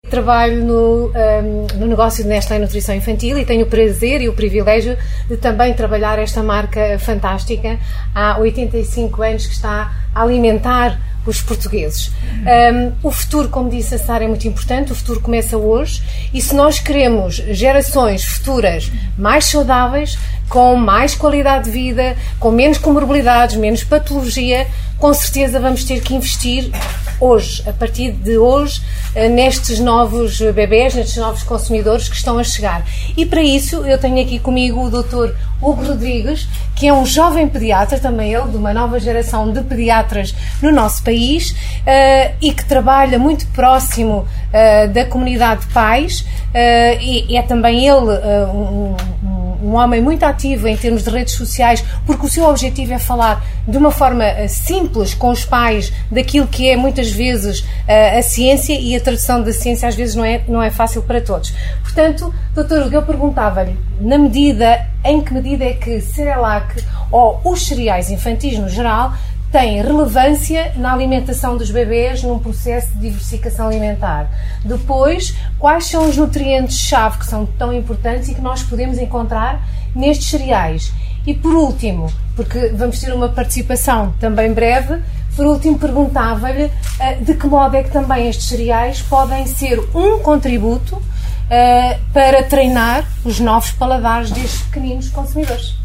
Trabalho no negócio de Nestlé Nutrição Infantil e tenho o prazer e o privilégio de também trabalhar esta marca fantástica há 85 anos que está a alimentar os portugueses. O futuro, como disse a Sara, é muito importante. O futuro começa hoje e se nós queremos gerações futuras mais saudáveis, com mais qualidade de vida, com menos comorbilidades, menos patologia, com certeza vamos ter que investir hoje, a partir de hoje, nestes novos bebés, nestes novos consumidores que estão a chegar. E para isso eu tenho aqui comigo o Dr. Hugo Rodrigues, que é um jovem pediatra, também ele, de uma nova geração de pediatras no nosso país, e que trabalha muito próximo da comunidade de pais, e é também ele um homem muito ativo em termos de redes sociais, porque o seu objetivo é falar de uma forma simples com os pais daquilo que é muitas vezes a ciência, e a tradução da ciência às vezes não é fácil para todos. Portanto, doutor Hugo, eu perguntava-lhe, em que medida é que Cerelac ou os cereais infantis no geral têm relevância na alimentação dos bebés num processo de diversificação alimentar? Depois, quais são os nutrientes-chave que são tão importantes e que nós podemos encontrar nestes cereais? E por último, porque vamos ter uma participação também breve, por último perguntava-lhe de que modo é que também estes cereais podem ser um contributo para treinar os novos paladares destes pequeninos consumidores.